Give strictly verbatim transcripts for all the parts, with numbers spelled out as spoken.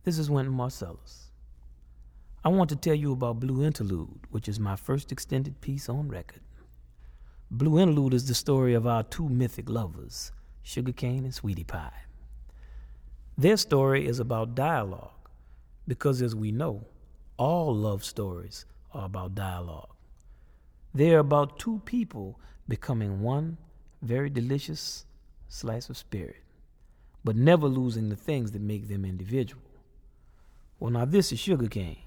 This is Wynton Marsalis. I want to tell you about Blue Interlude, which is my first extended piece on record. Blue Interlude is the story of our two mythic lovers, Sugarcane and Sweetie Pie. Their story is about dialogue, because as we know, all love stories are about dialogue. They are about two people becoming one very delicious slice of spirit, but never losing the things that make them individual. Well, now this is Sugarcane.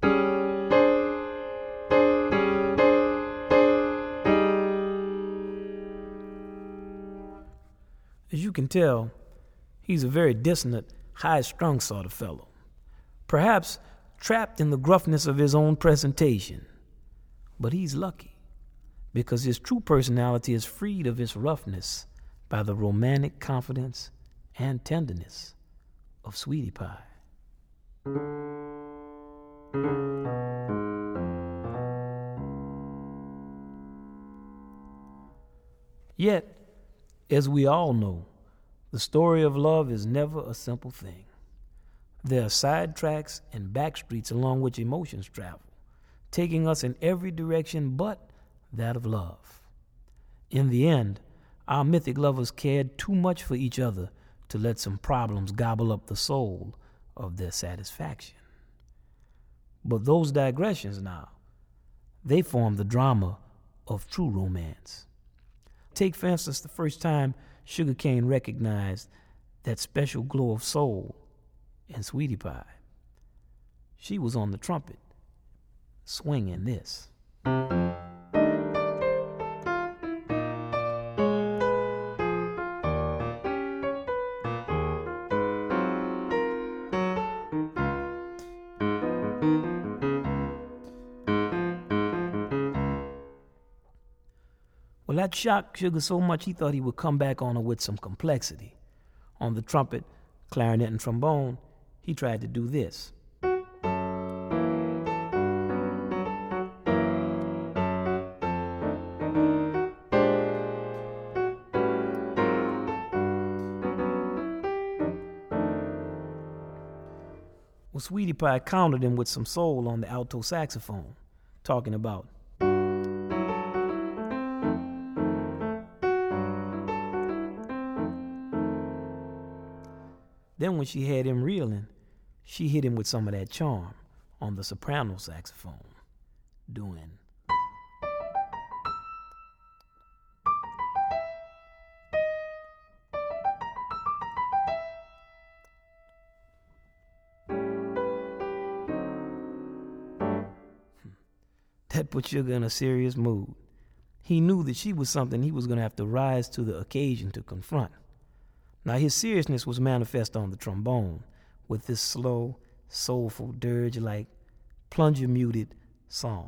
As you can tell, he's a very dissonant, high-strung sort of fellow, perhaps trapped in the gruffness of his own presentation. But he's lucky, because his true personality is freed of its roughness by the romantic confidence and tenderness of Sweetie Pie. Yet, as we all know, the story of love is never a simple thing. There are side tracks and back streets along which emotions travel, taking us in every direction but that of love. In the end, our mythic lovers cared too much for each other to let some problems gobble up the soul of their satisfaction. But those digressions now, they form the drama of true romance. Take, for instance, the first time Sugarcane recognized that special glow of soul in Sweetie Pie. She was on the trumpet, swinging this. Well, that shocked Sugar so much he thought he would come back on her with some complexity. On the trumpet, clarinet, and trombone, he tried to do this. Well, Sweetie Pie countered him with some soul on the alto saxophone, talking about Then when she had him reeling, she hit him with some of that charm on the soprano saxophone, doing. That put Sugar in a serious mood. He knew that she was something he was going to have to rise to the occasion to confront. Now, his seriousness was manifest on the trombone with this slow, soulful, dirge-like, plunger-muted song.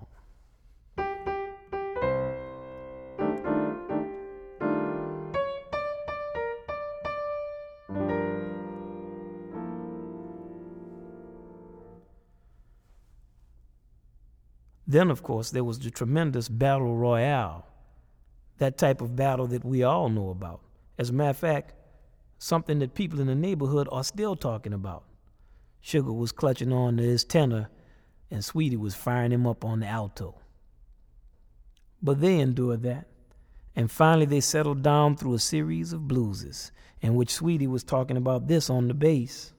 Then, of course, there was the tremendous battle royale, that type of battle that we all know about. As a matter of fact, something that people in the neighborhood are still talking about. Sugar was clutching on to his tenor, and Sweetie was firing him up on the alto. But they endured that, and finally they settled down through a series of blueses, in which Sweetie was talking about this on the bass.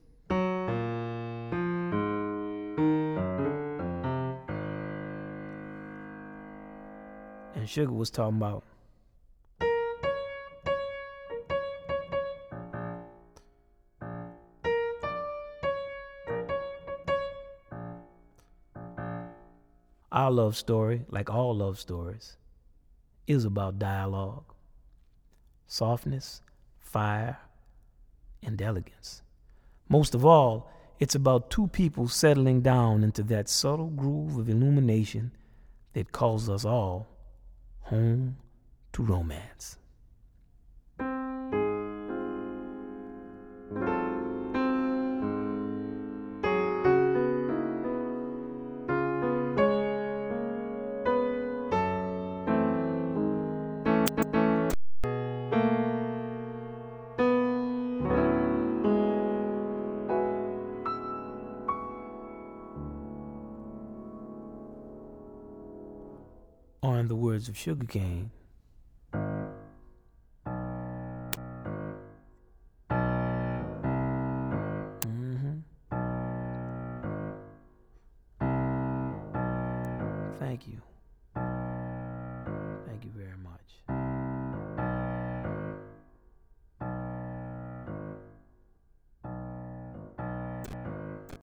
And Sugar was talking about our love story, like all love stories, is about dialogue, softness, fire, and elegance. Most of all, it's about two people settling down into that subtle groove of illumination that calls us all home to romance. or in the words of Sugarcane, mm-hmm. Thank you.